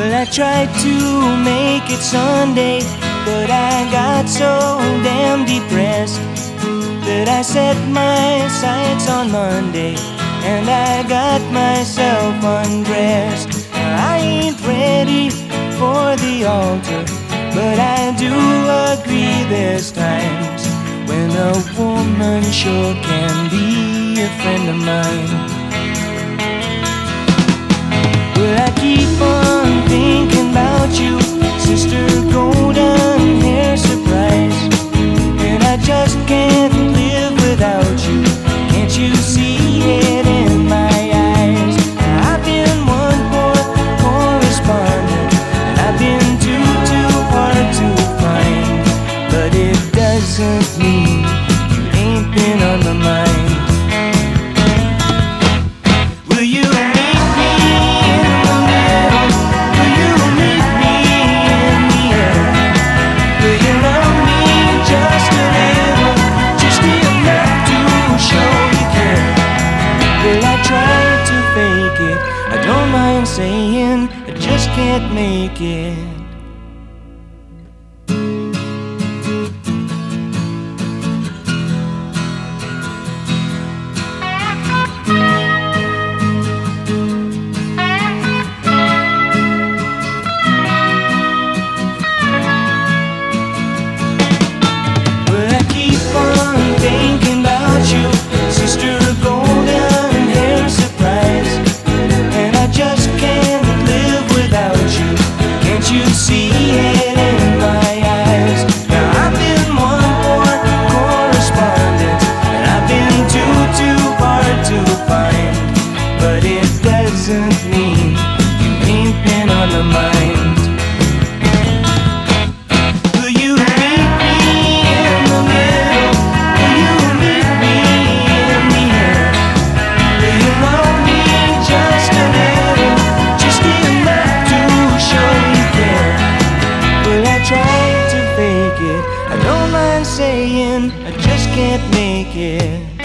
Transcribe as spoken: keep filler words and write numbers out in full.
Well, I tried to make it Sunday, but I got so damn depressed that I set my sights on Monday, and I got myself undressed. I ain't ready for the altar, but I do agree there's times when a woman sure can be a friend of mine. Well, I keep on thinking about you, Sister Golden Hair Surprise, and I just can't live without you. Can't you see it in my eyes? I've been one poor correspondent, and I've been too, too hard to find, but it doesn't mean you ain't been on my mind. Will you meet me in the middle? Will you meet me in the air? Will you love me just a little, just enough to show you care? Well, I tried to fake it, I don't mind saying I just can't make it. Thinking about you, Sister Golden Hair Surprise, and I just can't live without you. Can't you see it in my eyes? Now I've been one more correspondent, and I've been too, too hard to find, but it doesn't mean you ain't been on my mind. I don't mind saying I just can't make it.